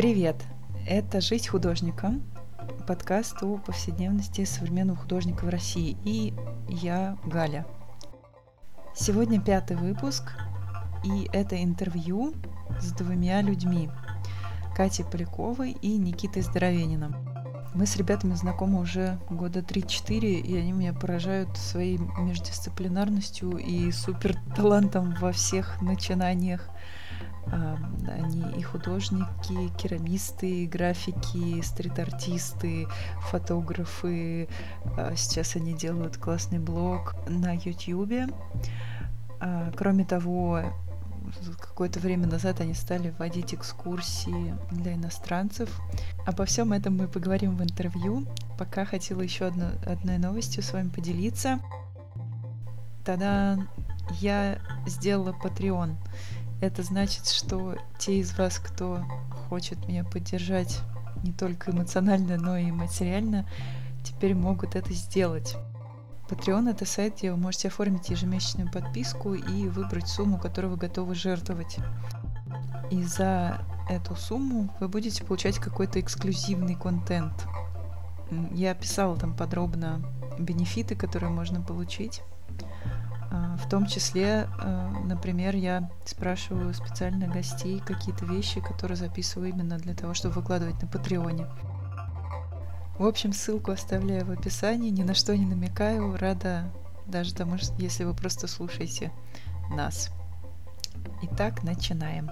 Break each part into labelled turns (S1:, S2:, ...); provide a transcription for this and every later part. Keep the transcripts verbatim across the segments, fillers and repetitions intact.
S1: Привет! Это «Жизнь художника», подкаст о повседневности современного художника в России. И я Галя. Сегодня пятый выпуск, и это интервью с двумя людьми. Катей Поляковой и Никитой Здоровениным. Мы с ребятами знакомы уже года три-четыре, и они меня поражают своей междисциплинарностью и суперталантом во всех начинаниях. Они и художники, керамисты, графики, стрит-артисты, фотографы. Сейчас они делают классный блог на Ютьюбе. Кроме того, какое-то время назад они стали вводить экскурсии для иностранцев. Обо всем этом мы поговорим в интервью. Пока хотела еще одну, одной новостью с вами поделиться. Тогда я сделала Patreon. Это значит, что те из вас, кто хочет меня поддержать не только эмоционально, но и материально, теперь могут это сделать. Patreon — это сайт, где вы можете оформить ежемесячную подписку и выбрать сумму, которую вы готовы жертвовать. И за эту сумму вы будете получать какой-то эксклюзивный контент. Я описала там подробно бенефиты, которые можно получить. В том числе, например, я спрашиваю специально гостей какие-то вещи, которые записываю именно для того, чтобы выкладывать на Патреоне. В общем, ссылку оставляю в описании, ни на что не намекаю, рада даже тому, если вы просто слушаете нас. Итак, начинаем.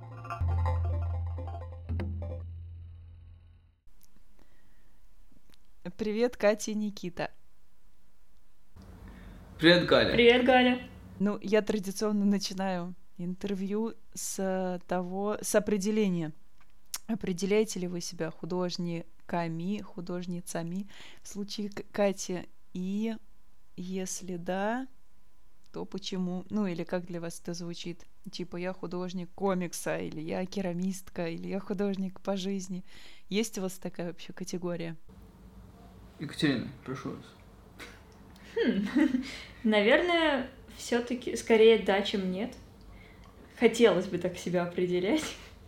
S1: Привет, Катя и Никита.
S2: Привет, Галя.
S3: Привет, Галя.
S1: Ну, я традиционно начинаю интервью с того, с определения. Определяете ли вы себя художниками, художницами в случае Кати? И если да, то почему? Ну, или как для вас это звучит? Типа, я художник комикса, или я керамистка, или я художник по жизни. Есть у вас такая вообще категория?
S2: Екатерина, прошу вас.
S3: Хм. Наверное, все-таки скорее да, чем нет. Хотелось бы так себя определять.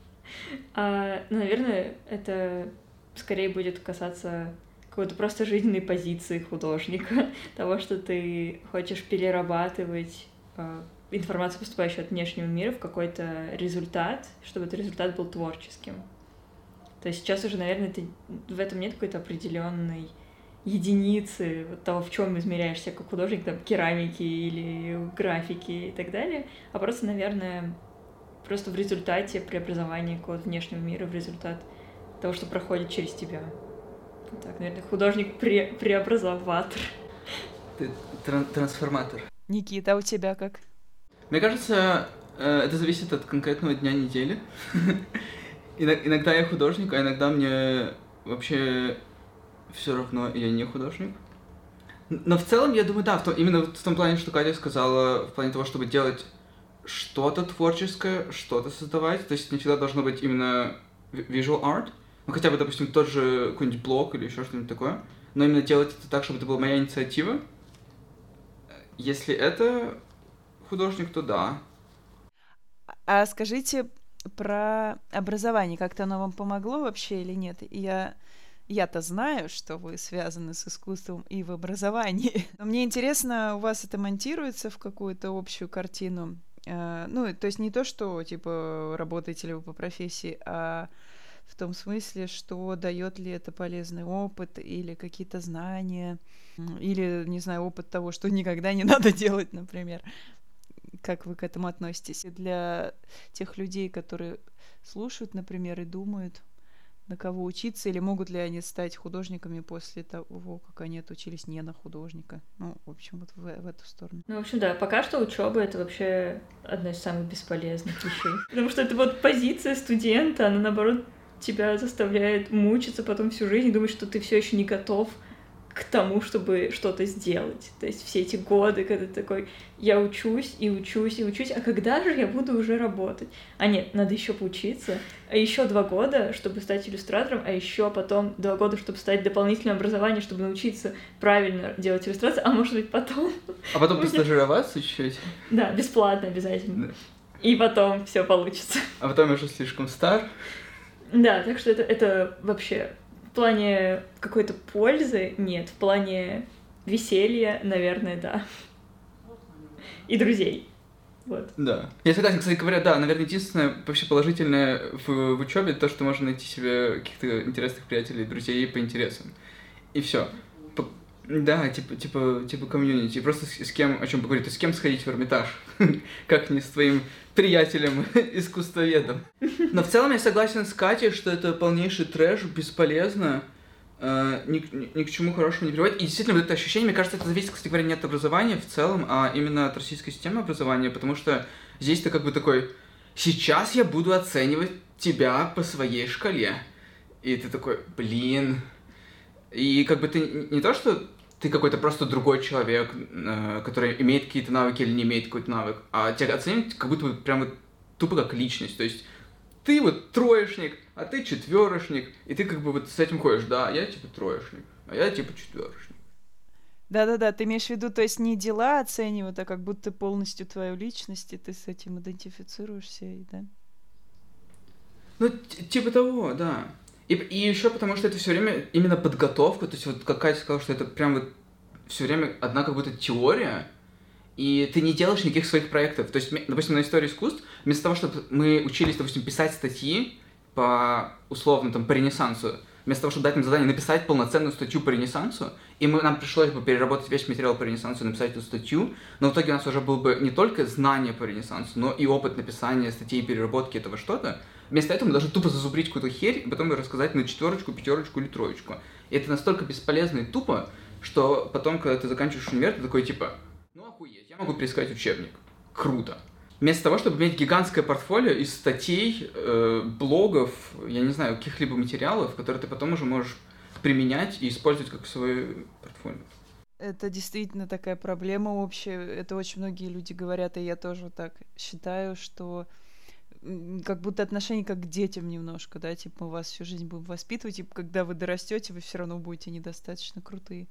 S3: А, но, наверное, это скорее будет касаться какой-то просто жизненной позиции художника, того, что ты хочешь перерабатывать а, информацию, поступающую от внешнего мира, в какой-то результат, чтобы этот результат был творческим. То есть сейчас уже, наверное, ты, в этом нет какой-то определенной единицы того, в чем измеряешься как художник, там, керамики или графики и так далее, а просто, наверное, просто в результате преобразования какого-то внешнего мира, в результат того, что проходит через тебя. Так, наверное, художник-преобразоватор.
S2: Ты тран- трансформатор.
S1: Никита, а у тебя как?
S2: Мне кажется, это зависит от конкретного дня недели. Иногда я художник, а иногда мне вообще все равно я не художник. Но в целом, я думаю, да, в том, именно в том плане, что Катя сказала, в плане того, чтобы делать что-то творческое, что-то создавать. То есть не всегда должно быть именно visual art. Ну, хотя бы, допустим, тот же какой-нибудь блог или еще что-нибудь такое. Но именно делать это так, чтобы это была моя инициатива. Если это художник, то да.
S1: А скажите про образование. Как-то оно вам помогло вообще или нет? Я... Я-то знаю, что вы связаны с искусством и в образовании. Но мне интересно, у вас это монтируется в какую-то общую картину? Ну, то есть не то, что, типа, работаете ли вы по профессии, а в том смысле, что дает ли это полезный опыт или какие-то знания, или, не знаю, опыт того, что никогда не надо делать, например. Как вы к этому относитесь? И для тех людей, которые слушают, например, и думают, на кого учиться, или могут ли они стать художниками после того, как они отучились не на художника. Ну, в общем, вот в, в эту сторону.
S3: Ну, в общем, да, пока что учеба — это вообще одна из самых бесполезных вещей. Потому что это вот позиция студента, она, наоборот, тебя заставляет мучиться потом всю жизнь и думать, что ты все еще не готов к тому, чтобы что-то сделать. То есть все эти годы, когда ты такой, я учусь и учусь и учусь, а когда же я буду уже работать? А нет, надо еще поучиться, а еще два года, чтобы стать иллюстратором, а еще потом два года, чтобы стать дополнительным образованием, чтобы научиться правильно делать иллюстрации, а может быть потом...
S2: А потом постажироваться чуть-чуть?
S3: Да, бесплатно обязательно. Да. И потом все получится.
S2: А потом я уже слишком стар.
S3: Да, так что это, это вообще в плане какой-то пользы нет, в плане веселья, наверное, да. И друзей. Вот.
S2: Да. Я согласен, кстати говоря, да, наверное, единственное вообще положительное в, в учебе то, что можно найти себе каких-то интересных приятелей, друзей по интересам. И все. Да, типа, типа, типа комьюнити. Просто с, с кем, о чем поговорить, то с кем сходить в Эрмитаж. Как не с твоим приятелем, искусствоведом. Но в целом я согласен с Катей, что это полнейший трэш, бесполезно, э, ни, ни, ни к чему хорошему не приводит. И действительно, вот это ощущение, мне кажется, это зависит, кстати говоря, не от образования в целом, а именно от российской системы образования, потому что здесь ты как бы такой, сейчас я буду оценивать тебя по своей шкале. И ты такой, блин. И как бы ты не то, что ты какой-то просто другой человек, э, который имеет какие-то навыки или не имеет какой-то навык, а тебя оценивают как будто бы прям вот тупо как личность. То есть ты вот троечник, а ты четверошник, и ты как бы вот с этим ходишь, да, я типа троечник, а я типа четверошник.
S1: Да-да-да, ты имеешь в виду, то есть не дела оценивают, а как будто полностью твою личность, и ты с этим идентифицируешься, и да?
S2: Ну, типа того, да. И, и еще потому, что это все время именно подготовка, то есть вот как Катя сказала, что это прям вот все время одна как будто теория, и ты не делаешь никаких своих проектов. То есть, допустим, на истории искусств, вместо того, чтобы мы учились, допустим, писать статьи по, условно, там, по Ренессансу, вместо того, чтобы дать нам задание написать полноценную статью по Ренессансу, и мы, нам пришлось бы переработать весь материал по Ренессансу и написать эту статью, но в итоге у нас уже было бы не только знание по Ренессансу, но и опыт написания статей, переработки этого что-то. Вместо этого мы должны тупо зазубрить какую-то херь, и потом рассказать на четверочку, пятерочку или троечку. И это настолько бесполезно и тупо, что потом, когда ты заканчиваешь универ, ты такой типа, ну охуеть, я могу переискать учебник. Круто. Вместо того, чтобы иметь гигантское портфолио из статей, э, блогов, я не знаю, каких-либо материалов, которые ты потом уже можешь применять и использовать как свое портфолио.
S1: Это действительно такая проблема общая. Это очень многие люди говорят, и я тоже так считаю, что как будто отношение как к детям немножко, да, типа мы вас всю жизнь будем воспитывать, и когда вы дорастете, вы все равно будете недостаточно крутые.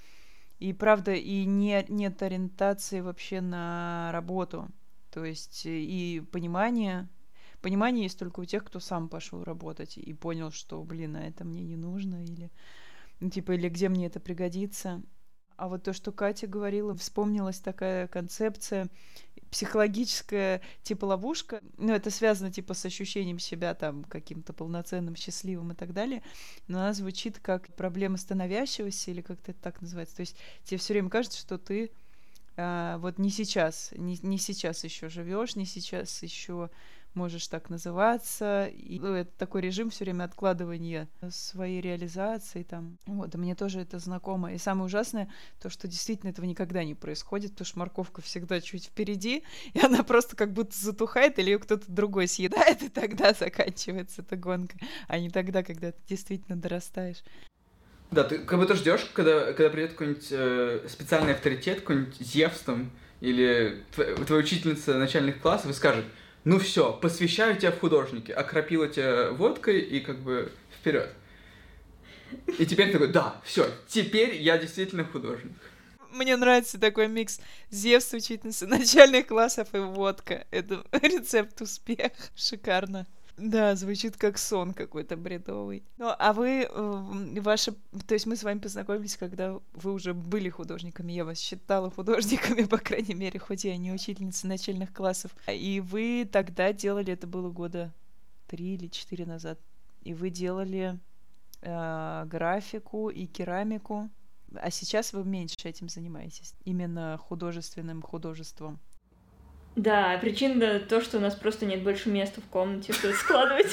S1: И правда, и не, нет ориентации вообще на работу. То есть и понимание, понимание есть только у тех, кто сам пошел работать и понял, что, блин, а это мне не нужно, или, ну, типа, или где мне это пригодится. А вот то, что Катя говорила, вспомнилась такая концепция психологическая, типа ловушка. Ну, это связано типа с ощущением себя там каким-то полноценным, счастливым и так далее. Но она звучит как проблема становящегося, или как-то это так называется. То есть тебе все время кажется, что ты а, вот не сейчас, не, не сейчас еще живешь, не сейчас еще можешь так называться. И, ну, это такой режим все время откладывания своей реализации. Там. Вот, и мне тоже это знакомо. И самое ужасное, то, что действительно этого никогда не происходит, потому что морковка всегда чуть впереди, и она просто как будто затухает, или ее кто-то другой съедает, и тогда заканчивается эта гонка, а не тогда, когда ты действительно дорастаешь.
S2: Да, ты как будто ждешь, когда, когда придет какой-нибудь э, специальный авторитет, какой-нибудь Зевс там, или твоя, твоя учительница начальных классов и скажет: ну все, посвящаю тебя в художники, окропила тебя водкой и как бы вперед. И теперь такой: да, все, теперь я действительно художник.
S1: Мне нравится такой микс: Зевс, учительница начальных классов, и водка. Это рецепт успеха. Шикарно. Да, звучит как сон какой-то бредовый. Ну, а вы, ваши... То есть мы с вами познакомились, когда вы уже были художниками. Я вас считала художниками, по крайней мере, хоть я не учительница начальных классов. И вы тогда делали, это было года три или четыре назад, и вы делали э, графику и керамику. А сейчас вы меньше этим занимаетесь, именно художественным художеством.
S3: Да, причина то, что у нас просто нет больше места в комнате, чтобы складывать.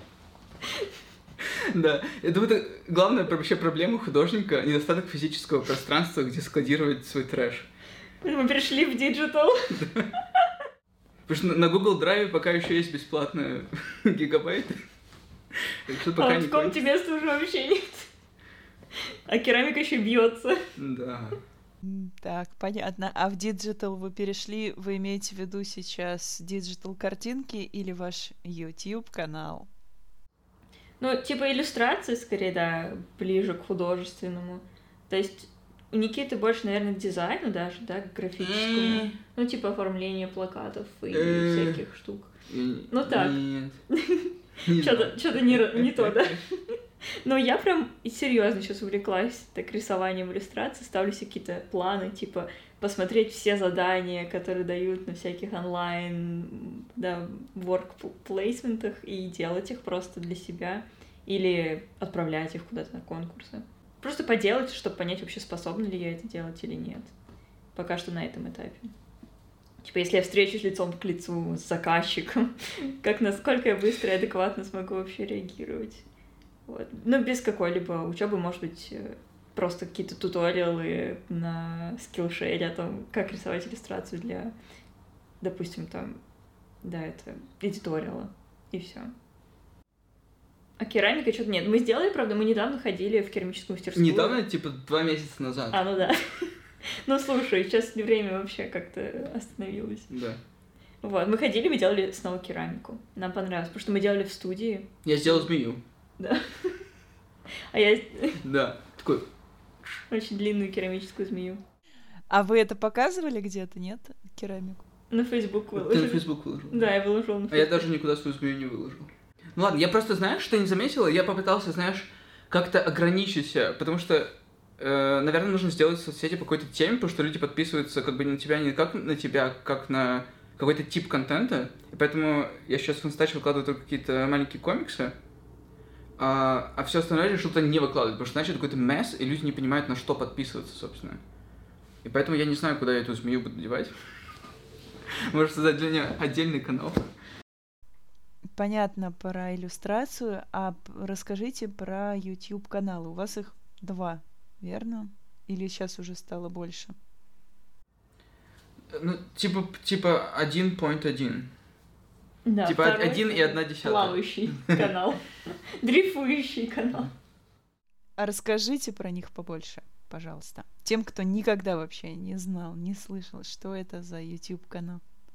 S2: Да, я думаю, это главная вообще проблема художника — недостаток физического пространства, где складировать свой трэш.
S3: Мы перешли в диджитал.
S2: Потому что на Google Drive пока еще есть бесплатные гигабайты.
S3: А в комнате места уже вообще нет. А керамика еще бьется.
S2: Да.
S1: Так, понятно. А в диджитал вы перешли, вы имеете в виду сейчас диджитал картинки или ваш YouTube-канал?
S3: Ну, типа иллюстрации, скорее, да, ближе к художественному. То есть у Никиты больше, наверное, к дизайну даже, да, к графическому. Ну, типа оформление плакатов и всяких штук. Ну, так. Что-то что-то не, не то, да? Но я прям серьезно сейчас увлеклась так рисованием иллюстраций, ставлю себе какие-то планы, типа посмотреть все задания, которые дают на всяких онлайн, да, work-плейсментах, и делать их просто для себя, или отправлять их куда-то на конкурсы. Просто поделать, чтобы понять, вообще способна ли я это делать или нет. Пока что на этом этапе. Типа, если я встречусь лицом к лицу с заказчиком, как насколько я быстро и адекватно смогу вообще реагировать. Вот. Ну, без какой-либо учебы, может быть, просто какие-то туториалы на Skillshare о том, как рисовать иллюстрацию для, допустим, там, да, это, эдиториала, и все. А керамика что-то нет. Мы сделали, правда, мы недавно ходили в керамическую мастерскую.
S2: Недавно, типа, два месяца назад.
S3: А, ну да. Ну, слушай, сейчас время вообще как-то остановилось.
S2: Да.
S3: Вот, мы ходили, мы делали снова керамику. Нам понравилось, потому что мы делали в студии.
S2: Я сделал змею.
S3: Да. А я...
S2: Да, такой...
S3: Очень длинную керамическую змею.
S1: А вы это показывали где-то, нет, керамику?
S3: На Facebook выложил.
S2: Ты на Facebook выложил?
S3: Да, я выложил на Facebook.
S2: А я даже никуда свою змею не выложил. Ну ладно, я просто, знаешь, что не заметила? Я попытался, знаешь, как-то ограничить себя, потому что, э, наверное, нужно сделать соцсети по какой-то теме, потому что люди подписываются как бы не на тебя, не как на тебя, как на какой-то тип контента. И поэтому я сейчас в Инстач выкладываю только какие-то маленькие комиксы, а, а все остальное решил туда не выкладывать, потому что иначе это какой-то месс, и люди не понимают, на что подписываться, собственно. И поэтому я не знаю, куда я эту змею буду девать. Может, создать для нее отдельный канал.
S1: Понятно про иллюстрацию, а расскажите про YouTube-каналы. У вас их два, верно? Или сейчас уже стало больше?
S2: Ну, типа, типа один пункт один.
S3: Да,
S2: типа один и одна десятая.
S3: Плавающий канал. Дрейфующий канал.
S1: А расскажите про них побольше, пожалуйста. Тем, кто никогда вообще не знал, не слышал, что это за YouTube-канал.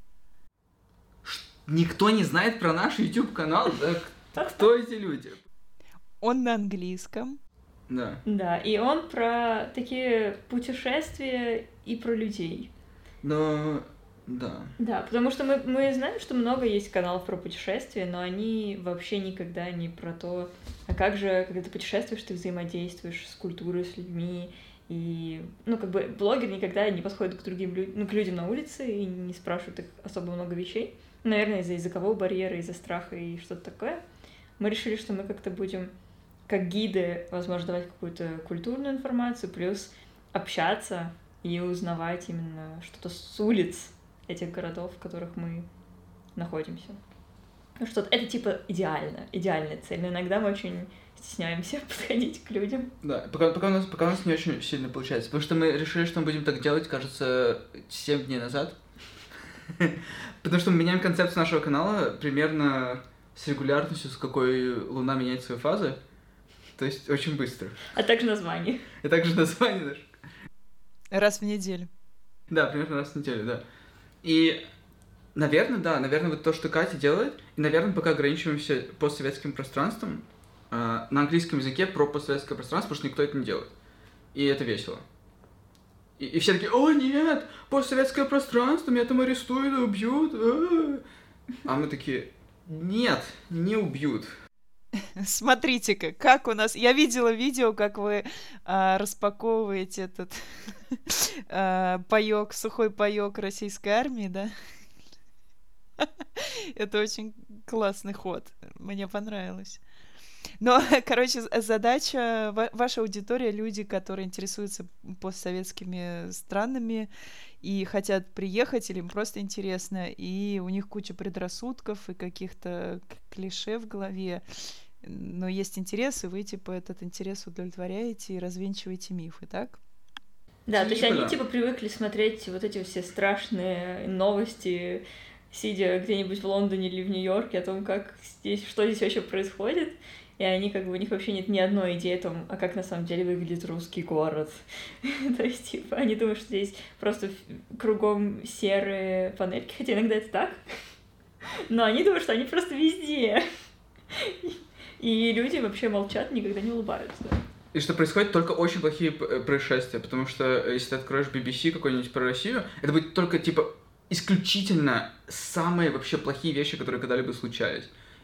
S2: Никто не знает про наш YouTube-канал? Да? Кто эти люди?
S1: Он на английском.
S2: Да.
S3: Да, и он про такие путешествия и про людей.
S2: Но... Да.
S3: Да, потому что мы, мы знаем, что много есть каналов про путешествия, но они вообще никогда не про то, а как же, когда ты путешествуешь, ты взаимодействуешь с культурой, с людьми, и, ну, как бы, блогер никогда не подходит к другим людям, ну, к людям на улице и не спрашивает их особо много вещей. Наверное, из-за языкового барьера, из-за страха и что-то такое. Мы решили, что мы как-то будем, как гиды, возможно, давать какую-то культурную информацию, плюс общаться и узнавать именно что-то с улиц этих городов, в которых мы находимся. Ну что, это типа идеально, идеальная цель, но иногда мы очень стесняемся подходить к людям.
S2: Да, пока, пока, у нас, пока у нас не очень сильно получается, потому что мы решили, что мы будем так делать, кажется, семь дней назад. Потому что мы меняем концепцию нашего канала примерно с регулярностью, с какой Луна меняет свои фазы. То есть очень быстро.
S3: А также название.
S2: И также название даже.
S1: Раз в неделю.
S2: Да, примерно раз в неделю, да. И, наверное, да, наверное, вот то, что Катя делает, и, наверное, пока ограничиваемся постсоветским пространством, э, на английском языке про постсоветское пространство, потому что никто это не делает. И это весело. И, и все такие: о, нет, постсоветское пространство, меня там арестуют и убьют. А, а мы такие: нет, не убьют.
S1: Смотрите-ка, как у нас... Я видела видео, как вы а, распаковываете этот а, паёк, сухой паёк российской армии, да? Это очень классный ход. Мне понравилось. Но, короче, задача... Ваша аудитория — люди, которые интересуются постсоветскими странами и хотят приехать, или им просто интересно, и у них куча предрассудков и каких-то клише в голове. Но есть интерес, и вы, типа, этот интерес удовлетворяете и развенчиваете мифы, так?
S3: Да, то есть они,
S2: да.
S3: типа, привыкли смотреть вот эти все страшные новости, сидя где-нибудь в Лондоне или в Нью-Йорке, о том, как здесь, что здесь вообще происходит, и они, как бы, у них вообще нет ни одной идеи о том, а как на самом деле выглядит русский город. То есть, типа, они думают, что здесь просто кругом серые панельки, хотя иногда это так, но они думают, что они просто везде. И люди вообще молчат, никогда не улыбаются.
S2: И что происходит только очень плохие происшествия, потому что если ты откроешь би би си какой-нибудь про Россию, это будет только, типа, исключительно самые вообще плохие вещи, которые когда-либо случались.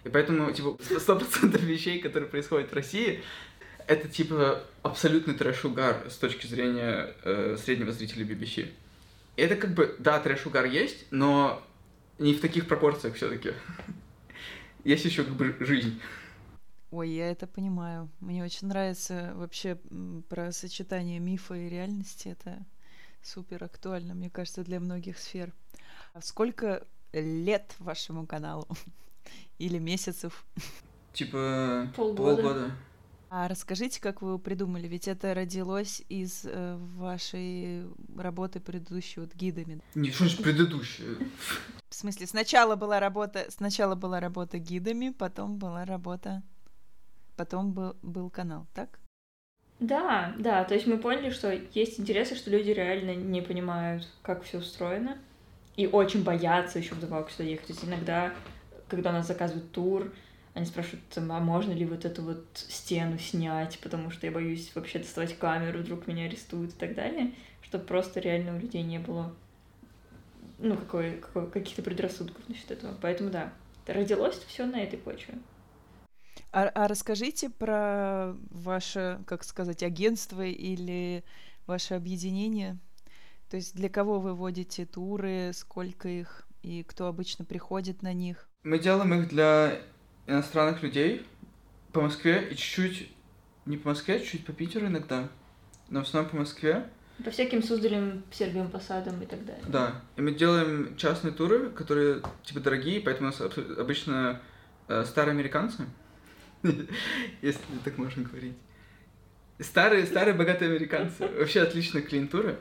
S2: И поэтому, типа, сто процентов вещей, которые происходят в России, это, типа, абсолютный трэш-угар с точки зрения э, среднего зрителя би би си. И это как бы, да, трэш-угар есть, но не в таких пропорциях все-таки. Есть еще как бы жизнь.
S1: Ой, я это понимаю. Мне очень нравится вообще про сочетание мифа и реальности. Это супер актуально, мне кажется, для многих сфер. А сколько лет вашему каналу? Или месяцев?
S2: Типа
S3: полгода.
S2: полгода.
S1: А расскажите, как вы его придумали? Ведь это родилось из э, вашей работы предыдущей вот гидами.
S2: Не, что ж предыдущее?
S1: В смысле, сначала была работа, сначала была работа гидами, потом была работа, потом был, был канал, так?
S3: Да, да, то есть мы поняли, что есть интересы, что люди реально не понимают, как все устроено, и очень боятся еще вдобавок сюда ехать. То есть иногда, когда у нас заказывают тур, они спрашивают, а можно ли вот эту вот стену снять, потому что я боюсь вообще доставать камеру, вдруг меня арестуют и так далее, чтобы просто реально у людей не было, ну, какой, какой, каких-то предрассудков насчет этого. Поэтому да, родилось все на этой почве.
S1: А, а расскажите про ваше, как сказать, агентство или ваше объединение. То есть для кого вы водите туры, сколько их и кто обычно приходит на них?
S2: Мы делаем их для иностранных людей по Москве и чуть-чуть, не по Москве, чуть по Питеру иногда, но в основном по Москве.
S3: По всяким Суздалям, Сергиевым Посадам и так далее.
S2: Да, и мы делаем частные туры, которые типа дорогие, поэтому у нас обычно э, старые американцы, если так можно говорить. Старые, старые богатые американцы. Вообще отличная клиентура.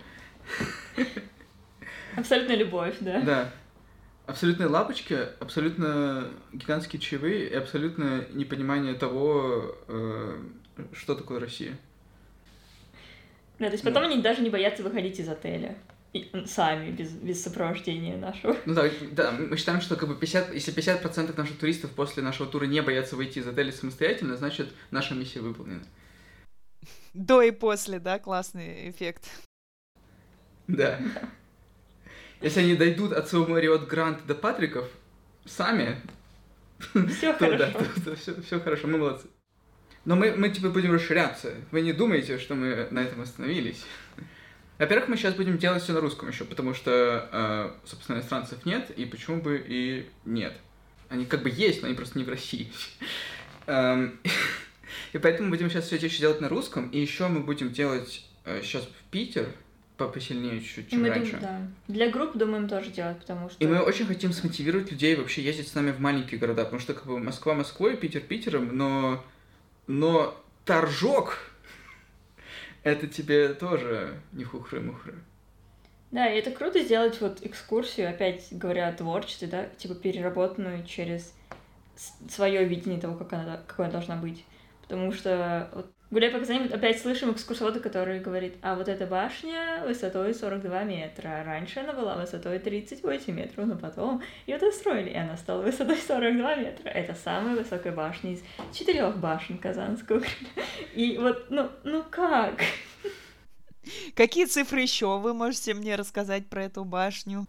S3: Абсолютно любовь, да?
S2: Да. Абсолютные лапочки, абсолютно гигантские чаевые и абсолютно непонимание того, э, что такое Россия.
S3: Да, то есть потом они даже не боятся выходить из отеля. И, сами, без, без сопровождения нашего.
S2: Ну да, да, мы считаем, что как бы пятьдесят, если пятьдесят процентов наших туристов после нашего тура не боятся выйти из отеля самостоятельно, значит, наша миссия выполнена.
S1: До и после, да? Классный эффект.
S2: Да. Если они дойдут от своего Мариот Гранд до Патриков сами,
S3: Все
S2: то
S3: хорошо.
S2: да, то, то все, все хорошо, мы молодцы. Но мы, мы типа будем расширяться. Вы не думаете, что мы на этом остановились? Во-первых, мы сейчас будем делать все на русском еще, потому что, э, собственно, иностранцев нет, и почему бы и нет. Они как бы есть, но они просто не в России. И поэтому мы будем сейчас все чаще делать на русском, и еще мы будем делать сейчас в Питер, посильнее чуть-чуть, чем
S3: мы
S2: раньше.
S3: Дум, да. Для групп думаем тоже делать, потому что...
S2: И мы очень хотим смотивировать людей вообще ездить с нами в маленькие города, потому что как бы Москва Москвой, Питер Питером, но, но Торжок это тебе тоже не хухры-мухры.
S3: Да, и это круто сделать вот экскурсию, опять говоря о творчестве, да, типа переработанную через свое видение того, как она, какой она должна быть. Потому что вот, гуляя по Казани, опять слышим экскурсовода, который говорит, а вот эта башня высотой сорок два метра, раньше она была высотой тридцать восемь метров, но потом ее достроили, и она стала высотой сорок два метра. Это самая высокая башня из четырех башен Казанского Кремля. И вот, ну, ну как?
S1: Какие цифры еще вы можете мне рассказать про эту башню?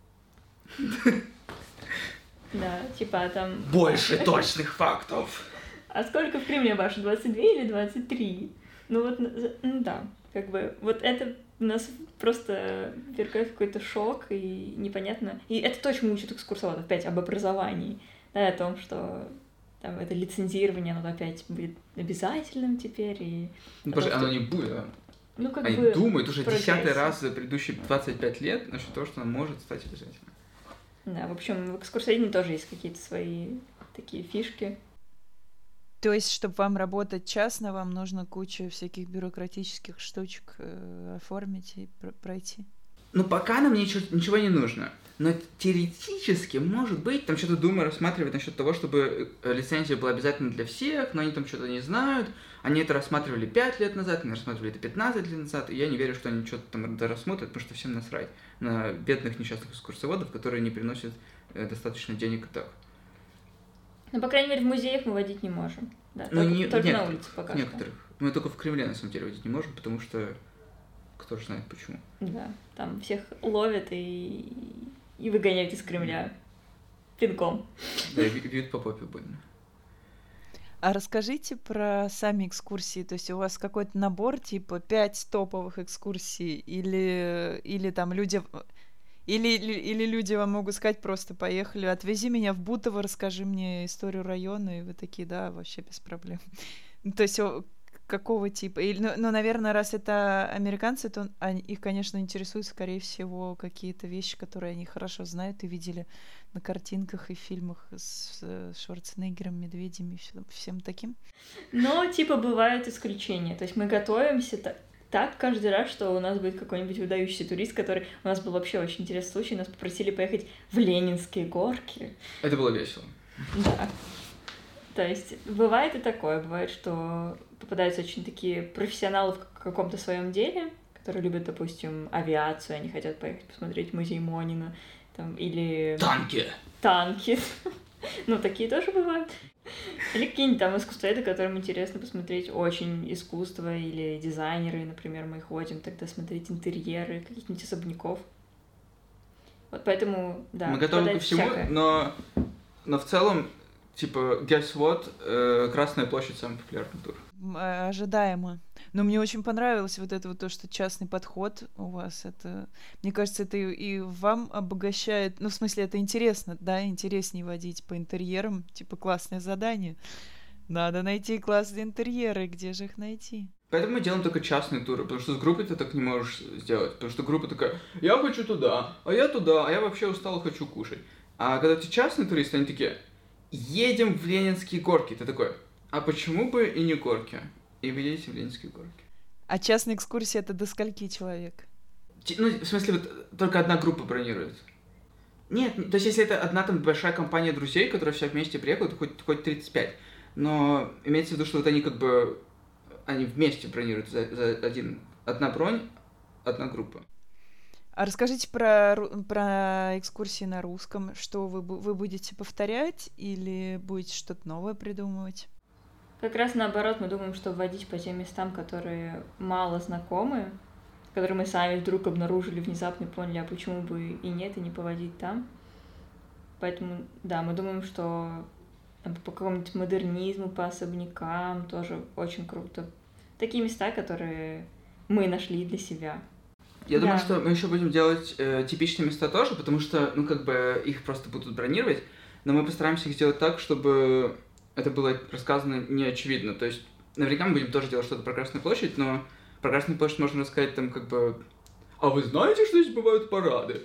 S3: Да, типа там...
S2: Больше точных фактов!
S3: А сколько в Кремле башен? двадцать две или двадцать три? Ну вот, ну да, как бы, вот это у нас просто ввергает какой-то шок и непонятно. И это то, чему учат экскурсоводов, опять об образовании, да, о том, что там это лицензирование, оно опять будет обязательным теперь. И
S2: ну, потому что
S3: что...
S2: оно не будет.
S3: Ну, как
S2: Они
S3: бы
S2: думают уже
S3: прогрессия.
S2: десятый раз за предыдущие двадцать пять лет насчет того, что оно может стать обязательным.
S3: Да, в общем, в экскурсоведении тоже есть какие-то свои такие фишки.
S1: То есть, чтобы вам работать частно, вам нужно кучу всяких бюрократических штучек э, оформить и пр- пройти?
S2: Ну, пока нам ничего, ничего не нужно. Но теоретически, может быть, там что-то Дума рассматривает насчет того, чтобы лицензия была обязательна для всех, но они там что-то не знают. Они это рассматривали пять лет назад, они рассматривали это пятнадцать лет назад, и я не верю, что они что-то там рассмотрят, потому что всем насрать на бедных несчастных экскурсоводов, которые не приносят э, достаточно денег и так.
S3: Ну, по крайней мере, в музеях мы водить не можем. Да,
S2: Ну,
S3: только
S2: не,
S3: только
S2: нет,
S3: на улице пока
S2: некоторых. Мы только в Кремле, на самом деле, водить не можем, потому что кто же знает почему.
S3: Да, там всех ловят и, и выгоняют из Кремля пинком.
S2: Да, и бьют по попе больно.
S1: А расскажите про сами экскурсии. То есть у вас какой-то набор, типа пять топовых экскурсий, или, или там люди... Или, или, или люди вам могут сказать просто поехали, отвези меня в Бутово, расскажи мне историю района, и вы такие, да, вообще без проблем. Ну, то есть о, какого типа? Или, ну, ну, наверное, раз это американцы, то они, их, конечно, интересуют, скорее всего, какие-то вещи, которые они хорошо знают и видели на картинках и фильмах с э, Шварценеггером, медведями, всем, всем таким.
S3: Но, типа, бывают исключения. То есть мы готовимся так, так каждый раз, что у нас будет какой-нибудь выдающийся турист, который... У нас был вообще очень интересный случай, нас попросили поехать в Ленинские горки.
S2: Это было весело.
S3: Да. То есть бывает и такое, бывает, что попадаются очень такие профессионалы в каком-то своем деле, которые любят, допустим, авиацию, они хотят поехать посмотреть музей Монина, там, или...
S2: Танки!
S3: Танки. Ну, такие тоже бывают. Или какие-нибудь там искусствоведы, которым интересно посмотреть очень искусство, или дизайнеры, например, мы ходим тогда смотреть интерьеры каких-нибудь особняков. Вот поэтому, да.
S2: Мы готовы ко всему,
S3: всякое.
S2: но, но в целом, типа, guess what, э, Красная площадь самый популярный тур.
S1: Ожидаемо. Но мне очень понравилось вот это вот то, что частный подход у вас. Это, мне кажется, это и, и вам обогащает. Ну, в смысле, это интересно, да, интереснее водить по интерьерам. Типа, классное задание. Надо найти классные интерьеры. Где же их найти?
S2: Поэтому мы делаем только частные туры, потому что с группой ты так не можешь сделать. Потому что группа такая, я хочу туда, а я туда, а я вообще устал, хочу кушать. А когда ты частный турист, они такие, едем в Ленинские горки. Ты такой, а почему бы и не горки? И вы едете в Ленинские горки.
S1: А частная экскурсия — это до скольки человек?
S2: Ну, в смысле, вот только одна группа бронирует. Нет, то есть если это одна там большая компания друзей, которая вся вместе приехала, то хоть, хоть тридцать пять. Но имеется в виду, что вот они как бы, они вместе бронируют за, за один, одна бронь, одна группа.
S1: А расскажите про, про экскурсии на русском. Что вы, вы будете повторять или будете что-то новое придумывать?
S3: Как раз наоборот, мы думаем, что вводить по тем местам, которые мало знакомы, которые мы сами вдруг обнаружили, внезапно поняли, а почему бы и нет, и не поводить там. Поэтому, да, мы думаем, что там, по какому-нибудь модернизму, по особнякам тоже очень круто. Такие места, которые мы нашли для себя.
S2: Я
S3: Да.
S2: думаю, что мы еще будем делать э, типичные места тоже, потому что, ну, как бы их просто будут бронировать, но мы постараемся их сделать так, чтобы это было рассказано неочевидно. То есть, наверняка мы будем тоже делать что-то про Красную площадь, но про Красную площадь можно рассказать там как бы, а вы знаете, что здесь бывают парады?